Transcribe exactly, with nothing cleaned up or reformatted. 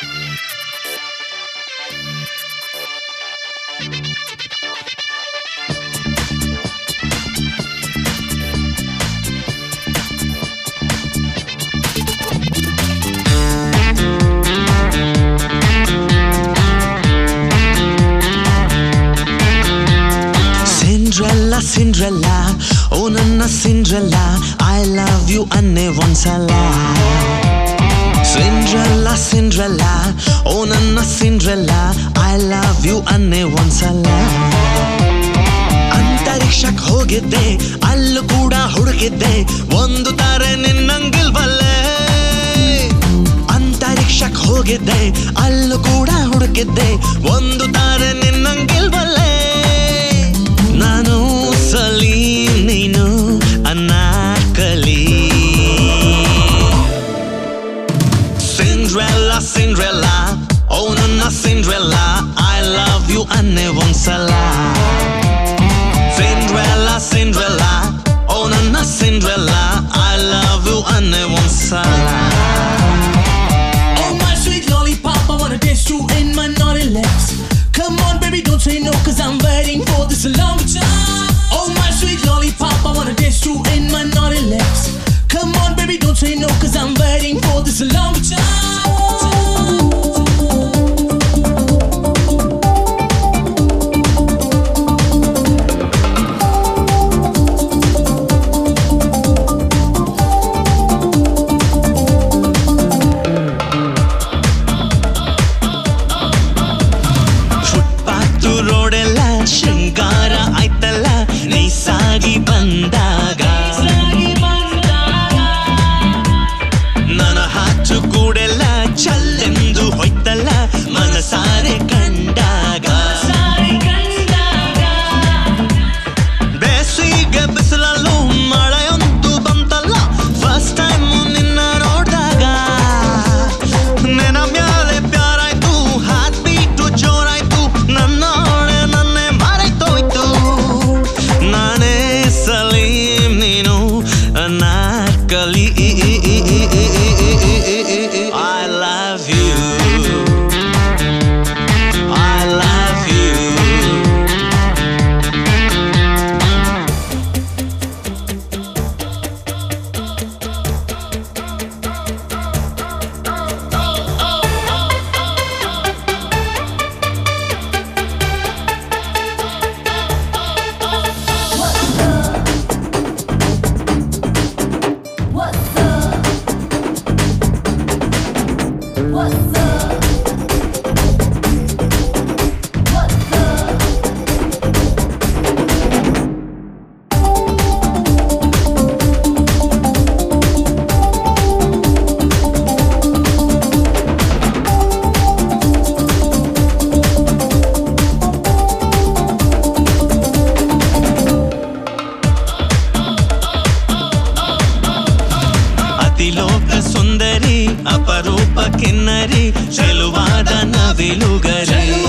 Cinderella, Cinderella, oh Nana Cinderella, I love you anne onsala. Cinderella, Cinderella, oh Nana Cinderella, I love you anne onsala. ಅಂತರಿಕ್ಷಕ್ಕೆ ಹೋಗಿದ್ದೆ ಅಲ್ಲೂ ಕೂಡ ಹುಡುಕಿದ್ದೆ ಒಂದು ತಾರೆ ನಿನ್ನಂಗಿಲ್ವಲ್ಲೇ. ಅಂತರಿಕ್ಷಕ್ಕೆ ಹೋಗಿದ್ದೆ ಅಲ್ಲೂ ಕೂಡ ಹುಡುಕಿದ್ದೆ ಒಂದು ತಾರೆ ನಿನ್ನಂಗಿಲ್ವಲ್ಲೇ. ನಾನು ಸಲೀಂ ನೀನು ಅನಾರ್ಕಲಿ. Cinderella, Cinderella, oh ನನ್ನ Cinderella, I love you ಅನ್ನೆ ಒಂದ್ಸಲ. Cinderella, Cinderella, oh ನನ್ನ Cinderella, I love you ಅನ್ನೆ ಒಂದ್ಸಲ. Oh my sweet lollipop, I wanna dance you in my naughty legs. Come on baby, don't say no, cause I'm waiting for this a long time. Oh my sweet lollipop, I wanna dance you in my naughty legs. Come on baby, don't say no, cause I'm waiting for this a long time. ಶೃಂಗಾರ ಆಯ್ತಲ್ಲ ನೈಸಾಗಿ ಬಂದಾಗ, ನನ್ನ ಹಾಚು ಕೂಡೆಲ್ಲ ಚಲ್ಲೆಂದು ಹೊಯ್ತಲ್ಲ ಮನಸಾರೆ ಕಂಡಾಗ. ಬೇಸಿಗೆ ಬಿಸಿಲಲ್ಲೂ ಮಳೆಯೊಂದು ಬಂತಲ್ಲ first time ನಿನ್ನ ನೋಡಿದಾಗ. ನೆನ ಮ್ಯಾಲೆ ಪ್ಯಾರಾಯ್ತು ಹಾತ್ ಬೀಟು ಜೋರಾಯ್ತು ನನ್ನ ನಾನೇ ಸಲೀಂ ನೀನು Anarkali. I love you, I love you. ಅತಿಲೋಕ ಸುಂದರಿ ಅಪರೂಪ ಕಿನ್ನರಿ ಚೆಲುವಾದ ನವಿಲುಗರಿ.